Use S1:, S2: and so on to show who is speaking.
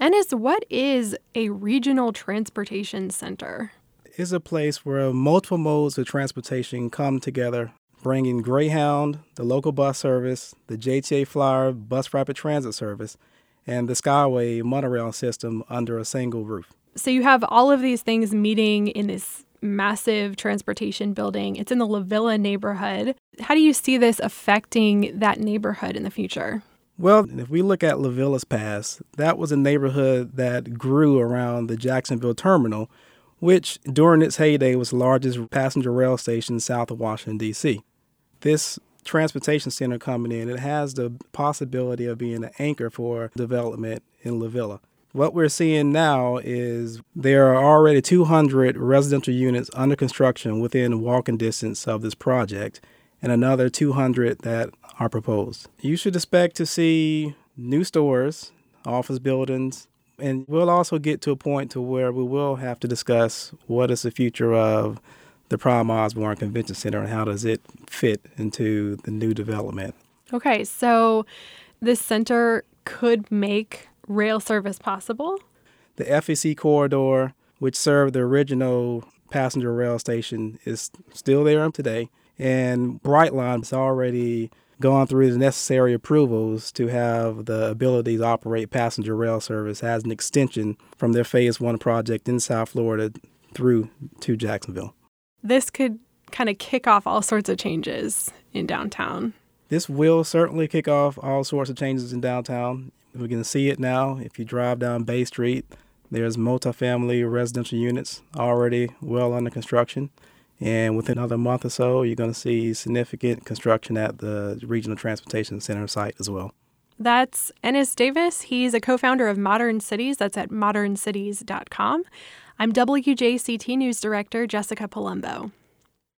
S1: Ennis, what is a regional transportation center?
S2: It's a place where multiple modes of transportation come together, bringing Greyhound, the local bus service, the JTA Flyer bus rapid transit service, and the Skyway monorail system under a single roof.
S1: So you have all of these things meeting in this massive transportation building. It's in the La Villa neighborhood. How do you see this affecting that neighborhood in the future?
S2: Well, if we look at La Villa's past, that was a neighborhood that grew around the Jacksonville terminal, which during its heyday was the largest passenger rail station south of Washington, D.C. This transportation center coming in, it has the possibility of being an anchor for development in La Villa. What we're seeing now is there are already 200 residential units under construction within walking distance of this project, and another 200 that are proposed. You should expect to see new stores, office buildings, and we'll also get to a point to where we will have to discuss what is the future of the Prime Osborne Convention Center and how does it fit into the new development.
S1: Okay, so this center could make rail service possible?
S2: The FEC corridor, which served the original passenger rail station, is still there today. And Brightline has already gone through the necessary approvals to have the ability to operate passenger rail service as an extension from their Phase 1 project in South Florida through to Jacksonville.
S1: This could kind of kick off all sorts of changes in downtown.
S2: This will certainly kick off all sorts of changes in downtown. We can see it now. If you drive down Bay Street, there's multifamily residential units already well under construction. And within another month or so, you're going to see significant construction at the Regional Transportation Center site as well.
S1: That's Ennis Davis. He's a co-founder of Modern Cities. That's at moderncities.com. I'm WJCT News Director Jessica Palumbo.